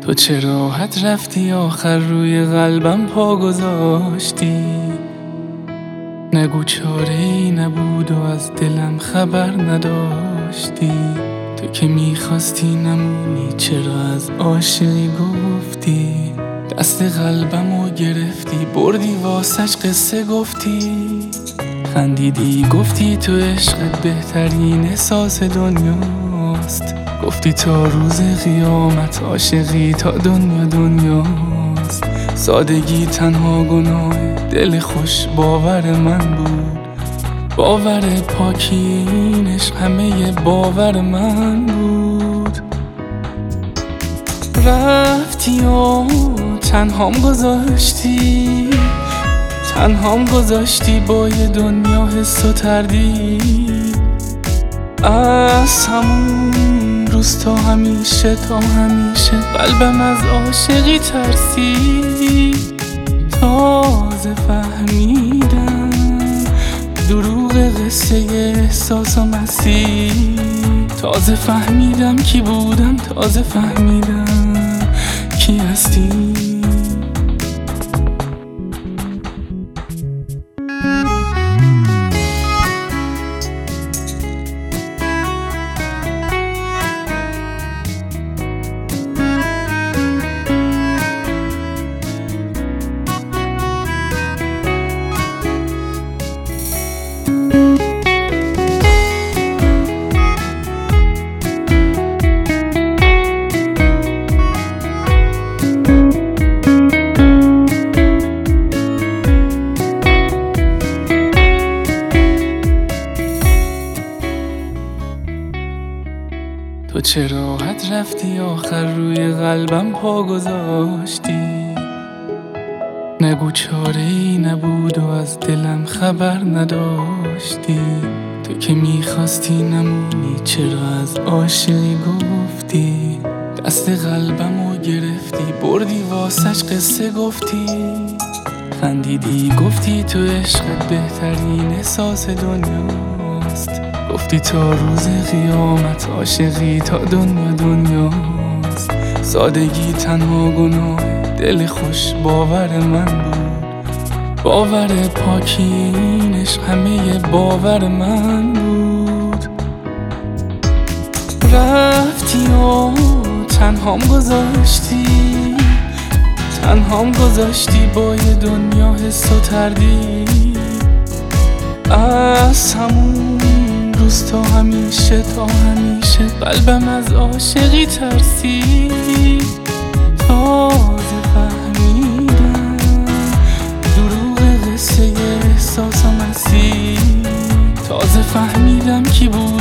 تو چه راحت رفتی آخر روی قلبم پا گذاشتی. نگو چاره‌ای نبود و از دلم خبر نداشتی. تو که میخواستی نمونی چرا از عاشقی گفتی. دست قلبمو گرفتی بردی واسش قصه گفتی. خندیدی گفتی تو عشقت بهترین احساس دنیاست. گفتی تا روز قیامت عاشقی تا دنیاست. سادگی تنها گناه دل خوش باور من بود. باور پاکی این عشق همه باور من بود. رفتی و تنهام گذاشتی با یه دنیا حس و تردید. از همون روز تا همیشه قلبم از عاشقی ترسید. تازه فهمیدم دروغ قصه احساس و مسیر. تازه فهمیدم کی بودم، تازه فهمیدم کی هستی. تو چه راحت رفتی آخر روی قلبم پا گذاشتی. نگو چاره‌ای نبود و از دلم خبر نداشتی. تو که میخواستی نمونی چرا از عاشقی گفتی. دست قلبمو گرفتی بردی واسش قصه گفتی. خندیدی گفتی تو عشقت بهترین احساس دنیاست. گفتی تا روز قیامت عاشقی تا دنیاست. سادگی تنها گناه دل خوش باور من بود. باور پاکی این عشق همه باور من بود. رفتی و تنهام گذاشتی با یه دنیا حس و تردید. از همون روز تا همیشه قلبم از عاشقی ترسید. تازه فهمیدم دروغ قصه احساس و مسیر. تازه فهمیدم کی بود